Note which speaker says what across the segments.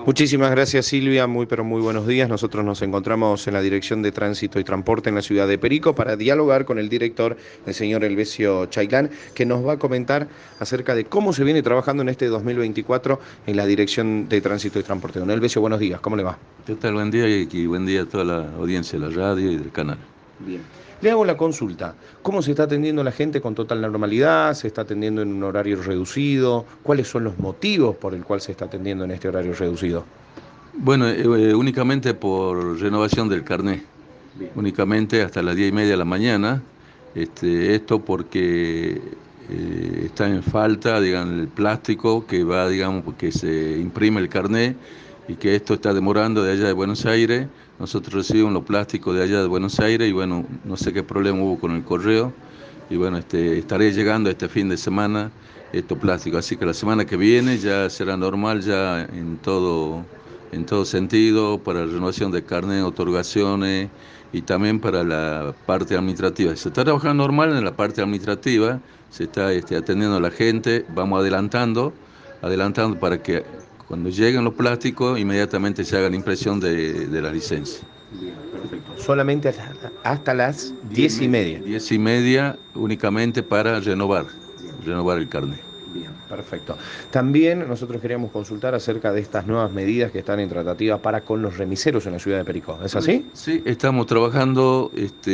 Speaker 1: Muchísimas gracias, Silvia, muy pero muy buenos días. Nosotros nos encontramos en la Dirección de Tránsito y Transporte en la ciudad de Perico para dialogar con el director, el señor Elvesio Chailán, que nos va a comentar acerca de cómo se viene trabajando en este 2024 en la Dirección de Tránsito y Transporte. Don Elvesio, buenos días, ¿cómo le va?
Speaker 2: ¿Qué tal? Buen día y buen día a toda la audiencia de la radio y del canal.
Speaker 1: Bien. Le hago la consulta. ¿Cómo se está atendiendo la gente con total normalidad? ¿Se está atendiendo en un horario reducido? ¿Cuáles son los motivos por el cual se está atendiendo en este horario reducido?
Speaker 2: Bueno, únicamente por renovación del carné,
Speaker 1: Bien.
Speaker 2: únicamente hasta las 10:30 de la mañana. Esto porque está en falta, digamos, el plástico que va, digamos, porque se imprime el carné y que esto está demorando de allá de Buenos Aires. Nosotros recibimos los plásticos de allá de Buenos Aires y bueno, no sé qué problema hubo con el correo. Y bueno, estaré llegando este fin de semana estos plásticos. Así que la semana que viene ya será normal, ya en todo sentido, para la renovación de carnet, otorgaciones y también para la parte administrativa. Se está trabajando normal en la parte administrativa, se está atendiendo a la gente, vamos adelantando para que cuando lleguen los plásticos inmediatamente se haga la impresión de la licencia.
Speaker 1: Bien, perfecto. Solamente hasta las
Speaker 2: Diez,
Speaker 1: 10:30.
Speaker 2: 10:30 únicamente para renovar el carnet.
Speaker 1: Bien, perfecto. También nosotros queríamos consultar acerca de estas nuevas medidas que están en tratativa para con los remiseros en la ciudad de Pericó. ¿Es así?
Speaker 2: Sí, estamos trabajando,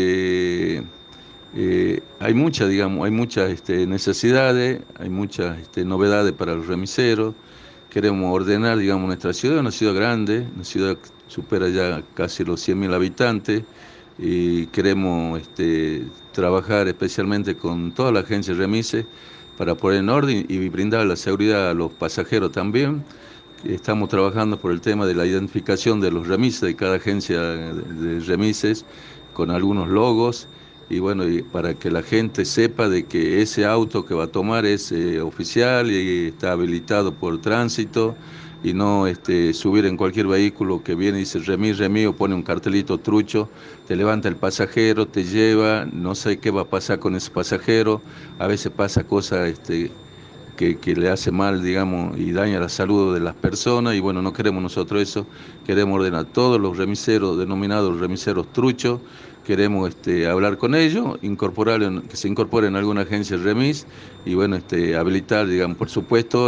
Speaker 2: digamos, hay muchas necesidades, hay muchas novedades para los remiseros. Queremos ordenar, digamos, nuestra ciudad, una ciudad grande, una ciudad que supera ya casi los 100.000 habitantes, y queremos trabajar especialmente con toda la agencia de remises para poner en orden y brindar la seguridad a los pasajeros también. Estamos trabajando por el tema de la identificación de los remises de cada agencia de remises con algunos logos y bueno, y para que la gente sepa de que ese auto que va a tomar es oficial y está habilitado por tránsito y no subir en cualquier vehículo que viene y dice remis, remis o pone un cartelito trucho, te levanta el pasajero, te lleva, no sé qué va a pasar con ese pasajero, a veces pasa cosas que le hace mal, digamos, y daña la salud de las personas, y bueno, no queremos nosotros eso, queremos ordenar todos los remiseros, denominados remiseros truchos, queremos hablar con ellos, que se incorporen en alguna agencia de remis, y bueno, habilitar, digamos, por supuesto,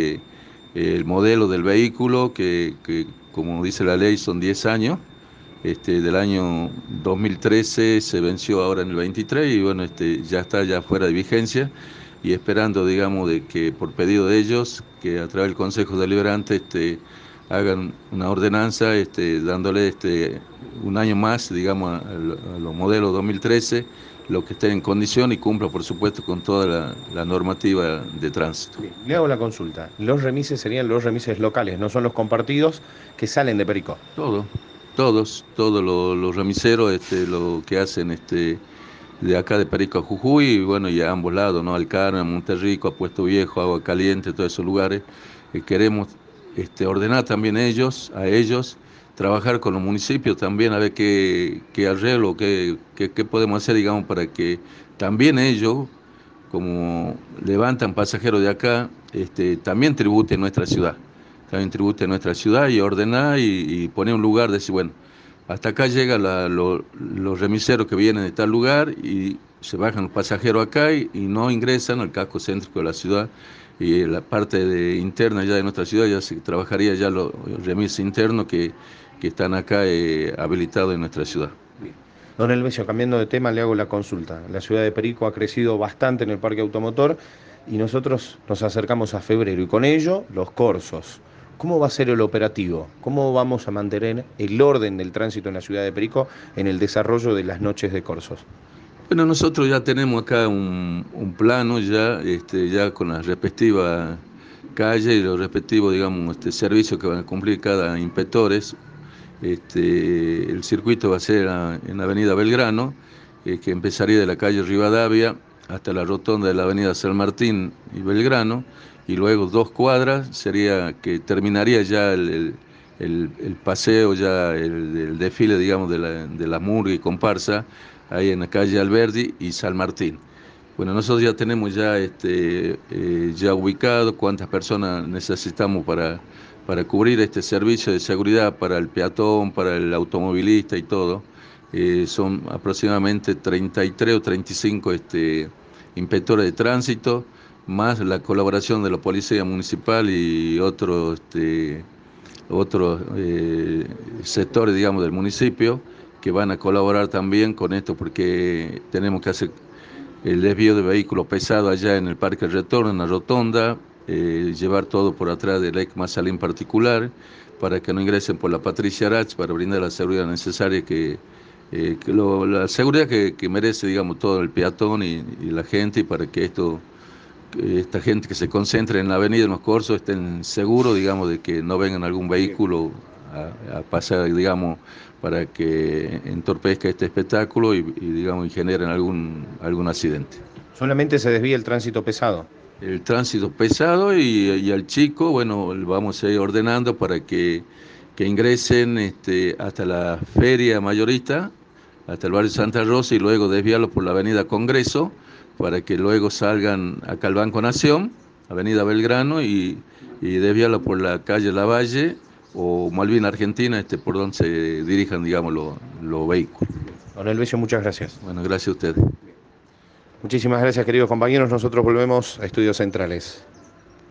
Speaker 2: el modelo del vehículo, que como dice la ley son 10 años, del año 2013 se venció ahora en el 23 y bueno, ya está ya fuera de vigencia y esperando, digamos, de que por pedido de ellos, que a través del Consejo Deliberante hagan una ordenanza dándole un año más, digamos, a los modelos 2013, lo que esté en condición y cumpla, por supuesto, con toda la normativa de tránsito.
Speaker 1: Bien, le hago la consulta. Los remises serían los remises locales, no son los compartidos que salen de Pericó.
Speaker 2: Todo, todos los remiseros, lo que hacen, de acá de Perico a Jujuy, y bueno, y a ambos lados, ¿no? Al Carmen, a Monterrico, a Puesto Viejo, Agua Caliente, todos esos lugares. Queremos ordenar también a ellos, trabajar con los municipios también, a ver qué arreglo, qué podemos hacer, digamos, para que también ellos, como levantan pasajeros de acá, también tributen nuestra ciudad. También tributen nuestra ciudad y ordenar y poner un lugar, decir, bueno, hasta acá llegan los remiseros que vienen de tal lugar y se bajan los pasajeros acá y no ingresan al casco céntrico de la ciudad. Y en la parte interna ya de nuestra ciudad ya se trabajaría ya los remises internos que están acá habilitados en nuestra ciudad.
Speaker 1: Bien. Don Elvesio, cambiando de tema, le hago la consulta. La ciudad de Perico ha crecido bastante en el parque automotor y nosotros nos acercamos a febrero y con ello los corsos. ¿Cómo va a ser el operativo? ¿Cómo vamos a mantener el orden del tránsito en la ciudad de Perico en el desarrollo de las noches de corsos?
Speaker 2: Bueno, nosotros ya tenemos acá un plano ya con las respectivas calles y los respectivos, digamos, servicios que van a cumplir cada inspectores. El circuito va a ser en la avenida Belgrano, que empezaría de la calle Rivadavia hasta la rotonda de la avenida San Martín y Belgrano, y luego 2 cuadras sería que terminaría ya el paseo, ya el desfile, digamos, de la murga y comparsa, ahí en la calle Alberdi y San Martín. Bueno, nosotros ya tenemos ya ubicado cuántas personas necesitamos para cubrir este servicio de seguridad para el peatón, para el automovilista y todo. Son aproximadamente 33 o 35 inspectores de tránsito, más la colaboración de la Policía Municipal y otros sectores, digamos, del municipio, que van a colaborar también con esto, porque tenemos que hacer el desvío de vehículos pesados allá en el Parque Retorno, en la rotonda, llevar todo por atrás del ECMA Salín particular, para que no ingresen por la Patricia Arach, para brindar la seguridad necesaria la seguridad que merece, digamos, todo el peatón y la gente, y para que esta gente que se concentre en la avenida, en los corsos, estén seguros, digamos, de que no vengan algún vehículo a pasar, digamos, para que entorpezca este espectáculo digamos, y generen algún accidente.
Speaker 1: Solamente se desvía el tránsito pesado.
Speaker 2: El tránsito pesado y al chico, bueno, vamos a ir ordenando para que ingresen hasta la feria mayorista, hasta el barrio Santa Rosa, y luego desviarlo por la avenida Congreso, para que luego salgan acá al Banco Nación, avenida Belgrano, y desviarlo por la calle Lavalle o Malvin Argentina, por donde se dirijan, digamos, los vehículos.
Speaker 1: Don Elvesio, muchas gracias.
Speaker 2: Bueno, gracias a ustedes.
Speaker 1: Muchísimas gracias, queridos compañeros. Nosotros volvemos a Estudios Centrales.